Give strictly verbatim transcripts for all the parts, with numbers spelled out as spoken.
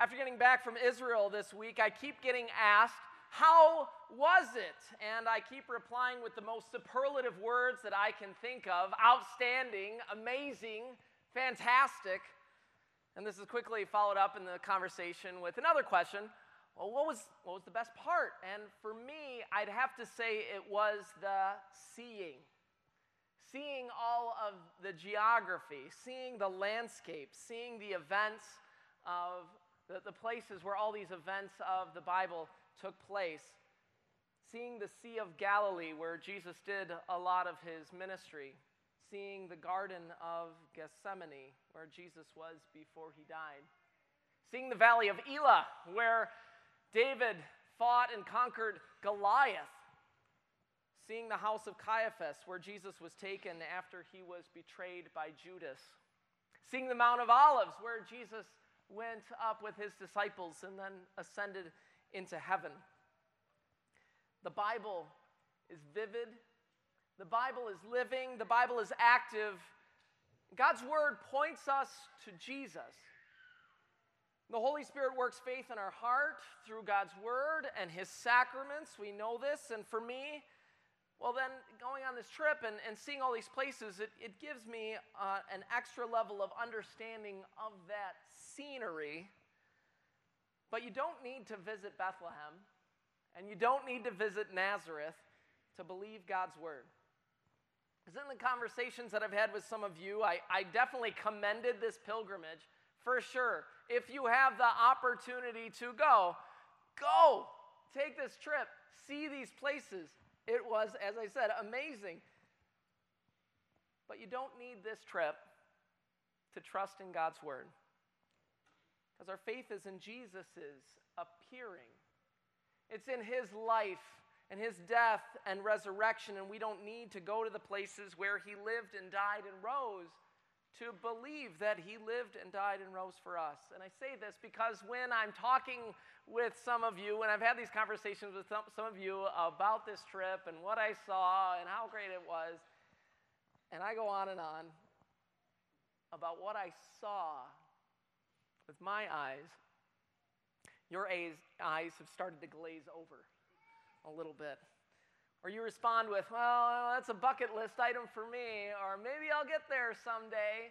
After getting back from Israel this week, I keep getting asked, how was it? And I keep replying with the most superlative words that I can think of: outstanding, amazing, fantastic. And this is quickly followed up in the conversation with another question: well, what was, what was the best part? And for me, I'd have to say it was the seeing. Seeing all of the geography, seeing the landscape, seeing the events of the, the places where all these events of the Bible took place. Seeing the Sea of Galilee, where Jesus did a lot of his ministry. Seeing the Garden of Gethsemane, where Jesus was before he died. Seeing the Valley of Elah, where David fought and conquered Goliath. Seeing the house of Caiaphas, where Jesus was taken after he was betrayed by Judas. Seeing the Mount of Olives, where Jesus went up with his disciples and then ascended into heaven. The Bible is vivid. The Bible is living. The Bible is active. God's Word points us to Jesus. The Holy Spirit works faith in our heart through God's Word and His sacraments. We know this. And for me, well then, going on this trip and, and seeing all these places, it, it gives me uh, an extra level of understanding of that scenery. But you don't need to visit Bethlehem, and you don't need to visit Nazareth to believe God's Word. Because in the conversations that I've had with some of you, I, I definitely commended this pilgrimage, for sure. If you have the opportunity to go, go! Take this trip, see these places. It was, as I said, amazing. But you don't need this trip to trust in God's Word. Because our faith is in Jesus' appearing. It's in His life and His death and resurrection, and we don't need to go to the places where He lived and died and rose to believe that He lived and died and rose for us. And I say this because when I'm talking with some of you, when I've had these conversations with some, some of you about this trip and what I saw and how great it was, and I go on and on about what I saw with my eyes, your eyes have started to glaze over a little bit. Or you respond with, well, that's a bucket list item for me, or maybe I'll get there someday.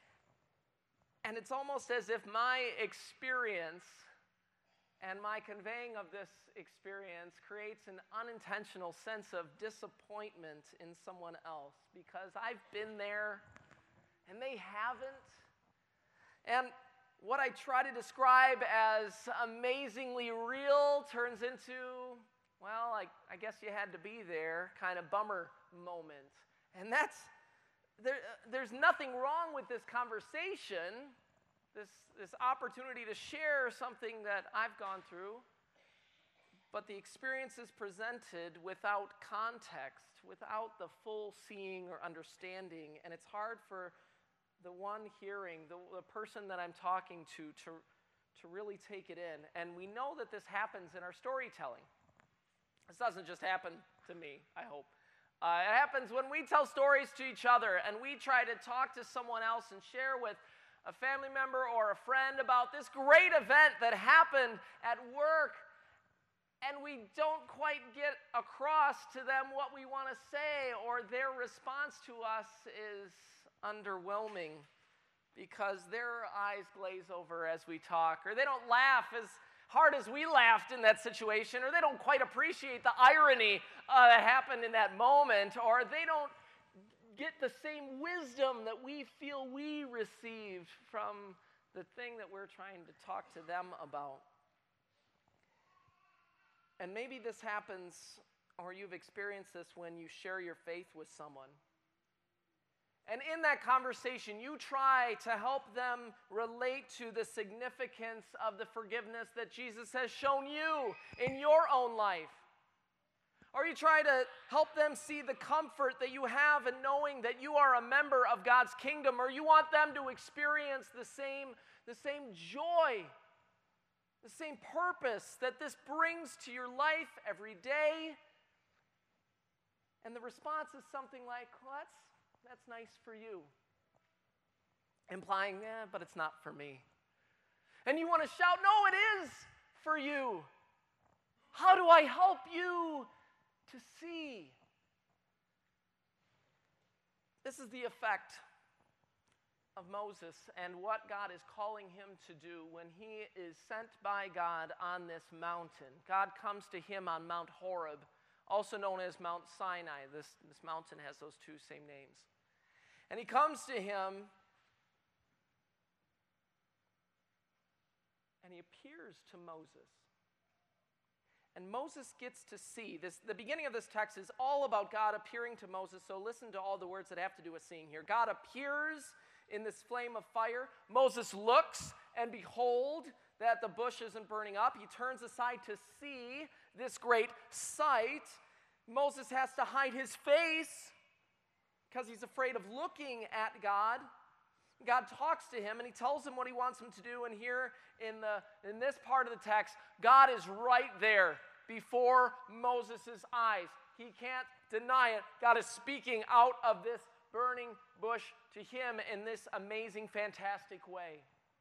And it's almost as if my experience and my conveying of this experience creates an unintentional sense of disappointment in someone else, because I've been there and they haven't. And what I try to describe as amazingly real turns into, well, I, I guess you had to be there, kind of bummer moment. And that's, there, there's nothing wrong with this conversation, this, this opportunity to share something that I've gone through, but the experience is presented without context, without the full seeing or understanding, and it's hard for the one hearing, the, the person that I'm talking to, to, to really take it in. And we know that this happens in our storytelling. This doesn't just happen to me, I hope. Uh, it happens when we tell stories to each other and we try to talk to someone else and share with a family member or a friend about this great event that happened at work, and we don't quite get across to them what we want to say, or their response to us is underwhelming because their eyes glaze over as we talk, or they don't laugh as hard as we laughed in that situation, or they don't quite appreciate the irony uh, that happened in that moment, or they don't get the same wisdom that we feel we received from the thing that we're trying to talk to them about. And maybe this happens, or you've experienced this when you share your faith with someone. And in that conversation, you try to help them relate to the significance of the forgiveness that Jesus has shown you in your own life. Or you try to help them see the comfort that you have in knowing that you are a member of God's kingdom, or you want them to experience the same, the same joy, the same purpose that this brings to your life every day. And the response is something like, well, that's That's nice for you. Implying, yeah, but it's not for me. And you want to shout, no, it is for you. How do I help you to see? This is the effect of Moses and what God is calling him to do when he is sent by God on this mountain. God comes to him on Mount Horeb, also known as Mount Sinai. This, this mountain has those two same names. And he comes to him, and he appears to Moses. And Moses gets to see. This, the beginning of this text is all about God appearing to Moses, so listen to all the words that have to do with seeing here. God appears in this flame of fire. Moses looks, and behold, that the bush isn't burning up. He turns aside to see this great sight. Moses has to hide his face because he's afraid of looking at God. God talks to him, and he tells him what he wants him to do. And here in, the, in this part of the text, God is right there before Moses' eyes. He can't deny it. God is speaking out of this burning bush to him in this amazing, fantastic way.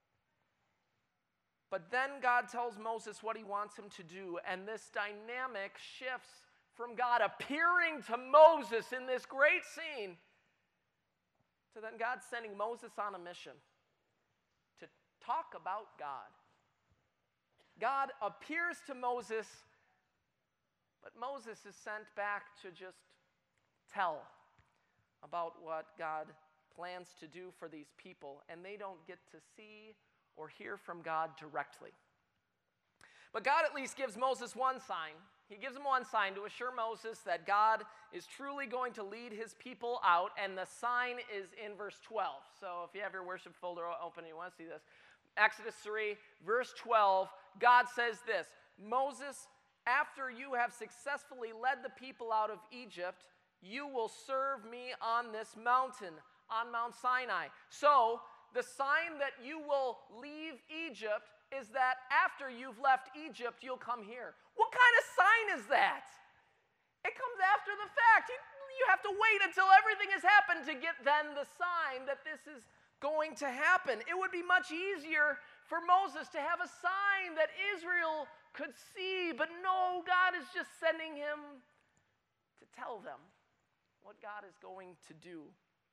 But then God tells Moses what he wants him to do, and this dynamic shifts from God appearing to Moses in this great scene to then God sending Moses on a mission to talk about God. God appears to Moses, but Moses is sent back to just tell about what God plans to do for these people, and they don't get to see or hear from God directly. But God at least gives Moses one sign. He gives him one sign to assure Moses that God is truly going to lead his people out, and the sign is in verse twelve. So if you have your worship folder open and you want to see this, Exodus three, verse twelve, God says this, Moses, after you have successfully led the people out of Egypt, you will serve me on this mountain, on Mount Sinai. So the sign that you will leave Egypt is that after you've left Egypt, you'll come here. What kind of sign is that? It comes after the fact. You, you have to wait until everything has happened to get then the sign that this is going to happen. It would be much easier for Moses to have a sign that Israel could see, but no, God is just sending him to tell them what God is going to do.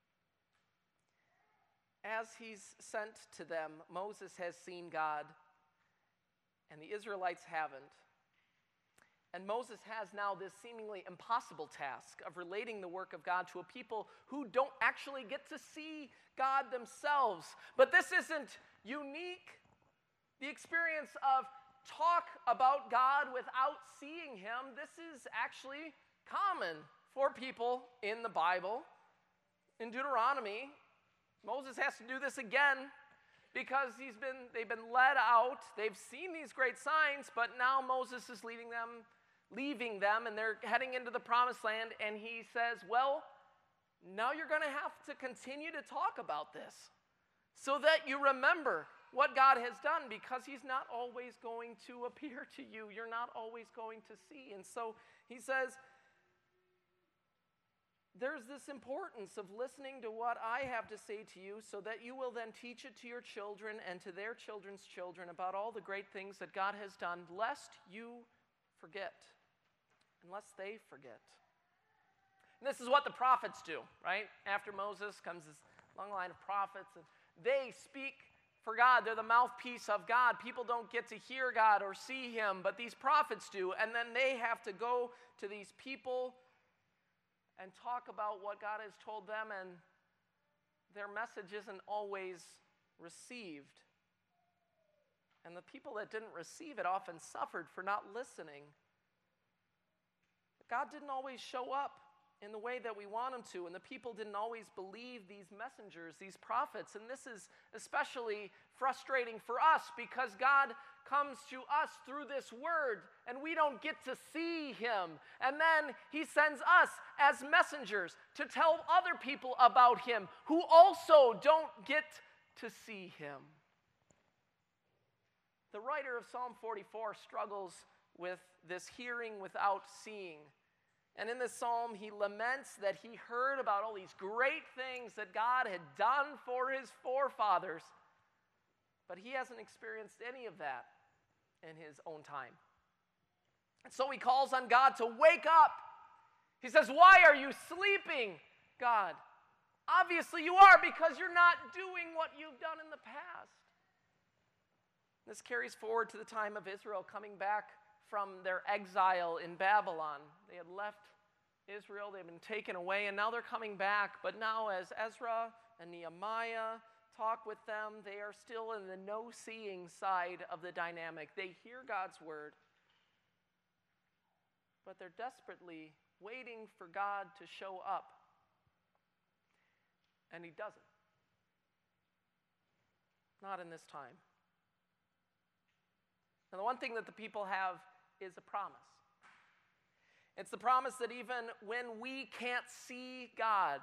As he's sent to them, Moses has seen God, and the Israelites haven't. And Moses has now this seemingly impossible task of relating the work of God to a people who don't actually get to see God themselves. But this isn't unique. The experience of talk about God without seeing him, this is actually common for people in the Bible. In Deuteronomy, Moses has to do this again because he's been, they've been led out. They've seen these great signs, but now Moses is leading them, leaving them, and they're heading into the promised land, and he says, well, now you're going to have to continue to talk about this so that you remember what God has done, because he's not always going to appear to you. You're not always going to see. And so he says, there's this importance of listening to what I have to say to you so that you will then teach it to your children and to their children's children about all the great things that God has done, lest you forget, unless they forget. And this is what the prophets do, right? After Moses comes this long line of prophets, and they speak for God. They're the mouthpiece of God. People don't get to hear God or see him, but these prophets do, and then they have to go to these people and talk about what God has told them, and their message isn't always received. And the people that didn't receive it often suffered for not listening. God didn't always show up in the way that we want him to, and the people didn't always believe these messengers, these prophets. And this is especially frustrating for us because God comes to us through this word, and we don't get to see him. And then he sends us as messengers to tell other people about him who also don't get to see him. The writer of Psalm forty-four struggles with this hearing without seeing. And in this psalm, he laments that he heard about all these great things that God had done for his forefathers, But he hasn't experienced any of that in his own time. And so he calls on God to wake up. He says, why are you sleeping, God? Obviously you are, because you're not doing what you've done in the past. This carries forward to the time of Israel coming back from their exile in Babylon. They had left Israel, they've been taken away, and now they're coming back. But now as Ezra and Nehemiah talk with them, they are still in the no-seeing side of the dynamic. They hear God's word, but they're desperately waiting for God to show up. And he doesn't. Not in this time. Now, the one thing that the people have is a promise. It's the promise that even when we can't see God,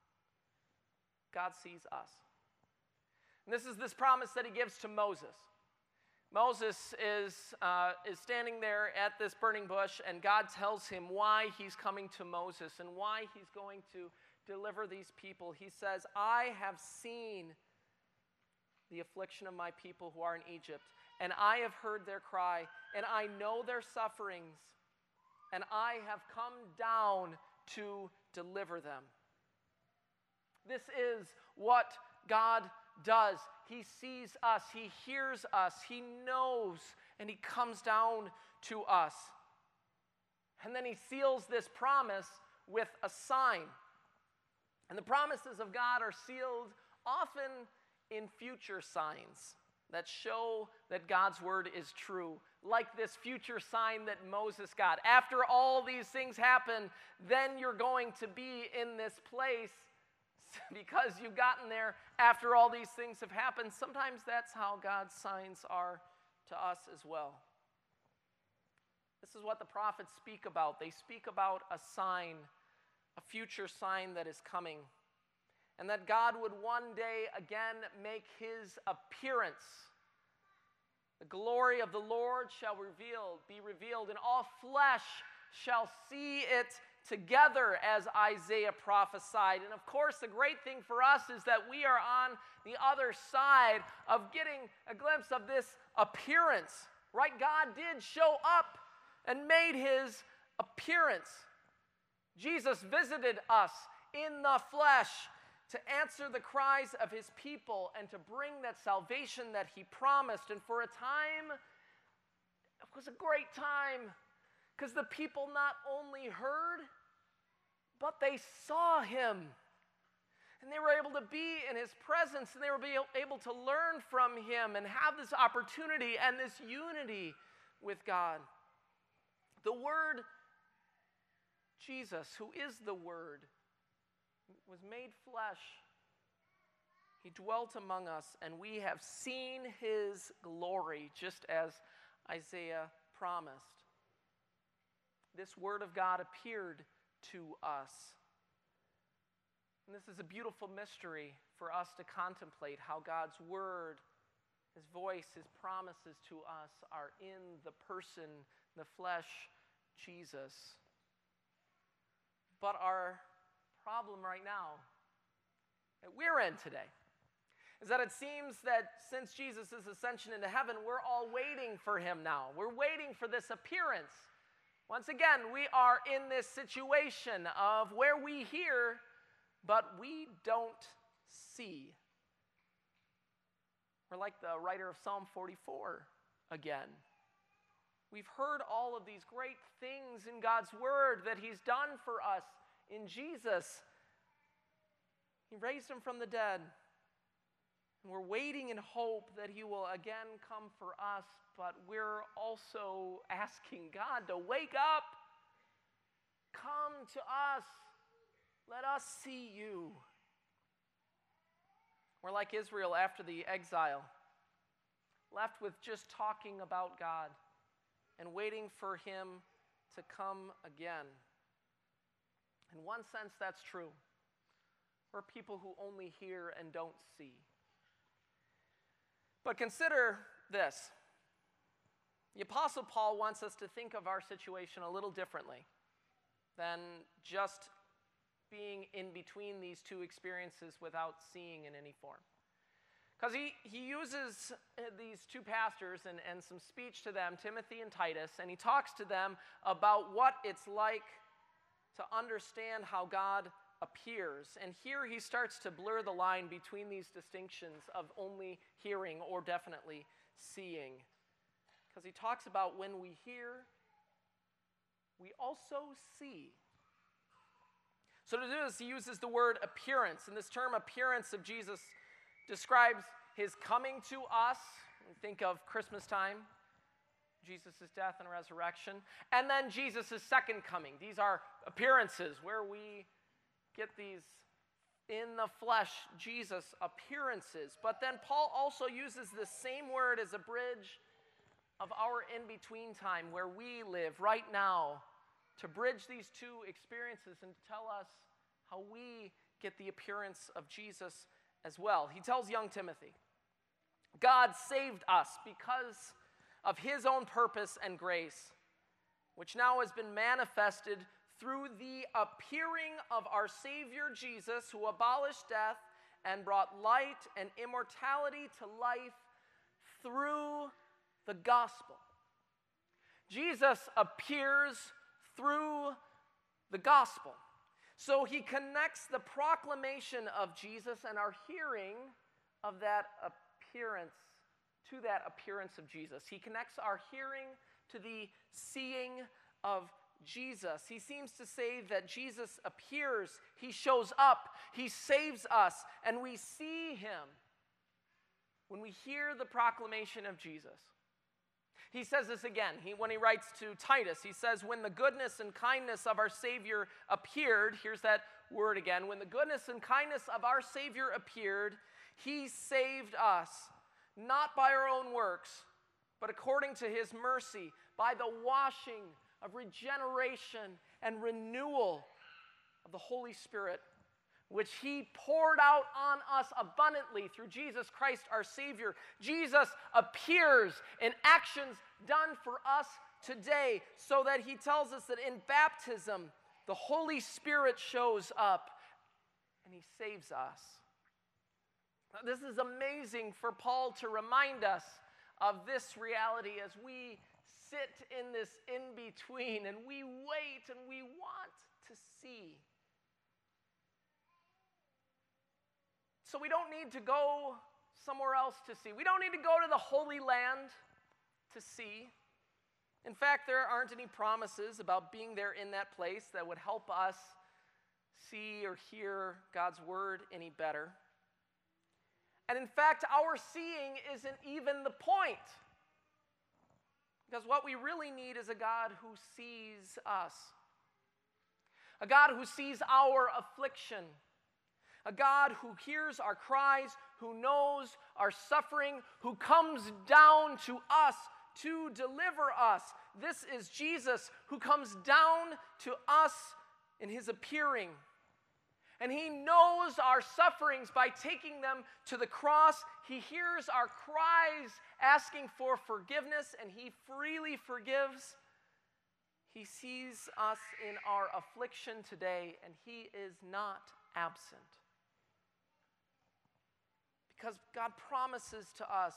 God sees us. And this is this promise that he gives to Moses. Moses is, uh, is standing there at this burning bush, and God tells him why he's coming to Moses and why he's going to deliver these people. He says, I have seen the affliction of my people who are in Egypt, and I have heard their cry, and I know their sufferings, and I have come down to deliver them. This is what God does. He sees us, he hears us, he knows, and he comes down to us. And then he seals this promise with a sign. And the promises of God are sealed often in future signs that show that God's word is true, like this future sign that Moses got. After all these things happen, then you're going to be in this place because you've gotten there after all these things have happened. Sometimes that's how God's signs are to us as well. This is what the prophets speak about. They speak about a sign, a future sign that is coming, and that God would one day again make his appearance. The glory of the Lord shall reveal, be revealed, and all flesh shall see it together, as Isaiah prophesied. And of course, the great thing for us is that we are on the other side of getting a glimpse of this appearance, right? God did show up and made his appearance. Jesus visited us in the flesh to answer the cries of his people and to bring that salvation that he promised. And for a time, it was a great time, because the people not only heard, but they saw him. And they were able to be in his presence, and they were able to learn from him and have this opportunity and this unity with God. The Word, Jesus, who is the Word, was made flesh. He dwelt among us, and we have seen his glory, just as Isaiah promised. This word of God appeared to us. And this is a beautiful mystery for us to contemplate, how God's word, his voice, his promises to us are in the person, the flesh, Jesus. But our problem right now that we're in today is that it seems that since Jesus' ascension into heaven, we're all waiting for him now. We're waiting for this appearance. Once again, we are in this situation of where we hear, but we don't see. We're like the writer of Psalm forty-four again. We've heard all of these great things in God's word that he's done for us in Jesus. He raised him from the dead. And we're waiting in hope that he will again come for us, but we're also asking God to wake up. Come to us. Let us see you. We're like Israel after the exile, left with just talking about God and waiting for him to come again. In one sense, that's true. We're people who only hear and don't see. But consider this. The Apostle Paul wants us to think of our situation a little differently than just being in between these two experiences without seeing in any form. Because he, he uses these two pastors and, and some speech to them, Timothy and Titus, and he talks to them about what it's like to understand how God appears. And here he starts to blur the line between these distinctions of only hearing or definitely seeing. Because he talks about when we hear, we also see. So to do this, he uses the word appearance. And this term appearance of Jesus describes his coming to us. Think of Christmas time, Jesus' death and resurrection. And then Jesus' second coming. These are appearances where we get these in the flesh Jesus appearances. But then Paul also uses the same word as a bridge of our in-between time where we live right now to bridge these two experiences and tell us how we get the appearance of Jesus as well. He tells young Timothy, God saved us because of his own purpose and grace, which now has been manifested through the appearing of our Savior Jesus, who abolished death and brought light and immortality to life through the gospel. Jesus appears through the gospel. So he connects the proclamation of Jesus and our hearing of that appearance to that appearance of Jesus. He connects our hearing to the seeing of Jesus. He seems to say that Jesus appears, he shows up, he saves us, and we see him when we hear the proclamation of Jesus. He says this again he, when he writes to Titus. He says, when the goodness and kindness of our Savior appeared, here's that word again, when the goodness and kindness of our Savior appeared, he saved us, not by our own works, but according to his mercy, by the washing of regeneration and renewal of the Holy Spirit, which he poured out on us abundantly through Jesus Christ our Savior. Jesus appears in actions done for us today, so that he tells us that in baptism, the Holy Spirit shows up and he saves us. Now, this is amazing for Paul to remind us of this reality as we sit in this in-between and we wait and we want to see. So we don't need to go somewhere else to see. We don't need to go to the Holy Land to see. In fact, there aren't any promises about being there in that place that would help us see or hear God's word any better. And in fact, our seeing isn't even the point. Because what we really need is a God who sees us. A God who sees our affliction. A God who hears our cries, who knows our suffering, who comes down to us to deliver us. This is Jesus who comes down to us in his appearing. And he knows our sufferings by taking them to the cross. He hears our cries asking for forgiveness, and he freely forgives. He sees us in our affliction today, and he is not absent. Because God promises to us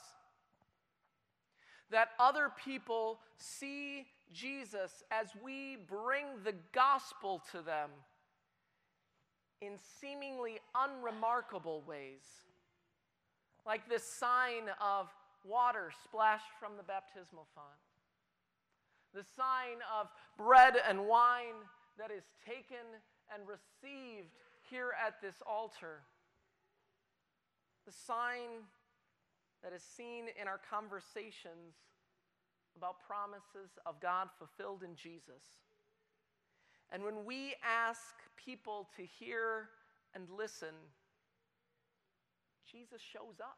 that other people see Jesus as we bring the gospel to them in seemingly unremarkable ways. Like this sign of water splashed from the baptismal font. The sign of bread and wine that is taken and received here at this altar. The sign that is seen in our conversations about promises of God fulfilled in Jesus. And when we ask people to hear and listen, Jesus shows up.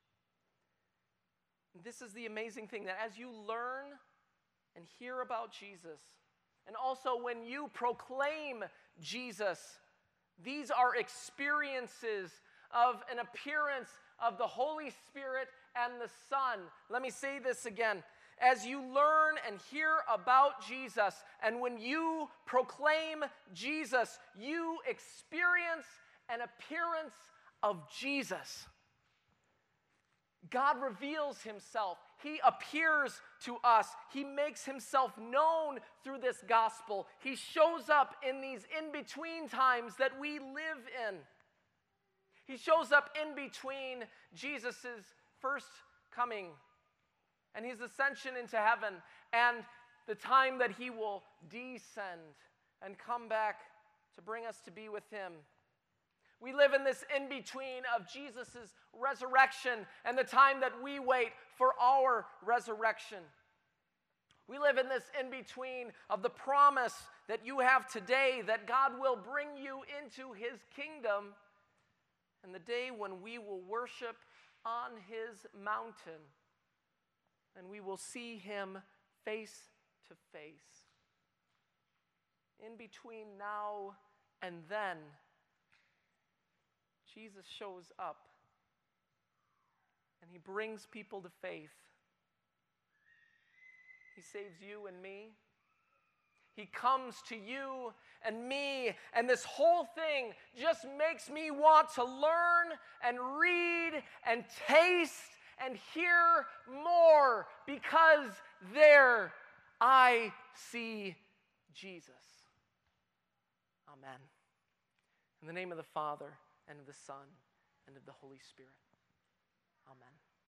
And this is the amazing thing, that as you learn and hear about Jesus, and also when you proclaim Jesus, these are experiences of an appearance of the Holy Spirit and the Son. Let me say this again. As you learn and hear about Jesus, and when you proclaim Jesus, you experience an appearance of Jesus. God reveals himself. He appears to us. He makes himself known through this gospel. He shows up in these in-between times that we live in. He shows up in between Jesus' first coming and his ascension into heaven and the time that he will descend and come back to bring us to be with him. We live in this in-between of Jesus' resurrection and the time that we wait for our resurrection. We live in this in-between of the promise that you have today that God will bring you into his kingdom and the day when we will worship on his mountain and we will see him face to face. In between now and then, Jesus shows up and he brings people to faith. He saves you and me. He comes to you and me, and this whole thing just makes me want to learn and read and taste and hear more because there I see Jesus. Amen. In the name of the Father, and of the Son, and of the Holy Spirit. Amen.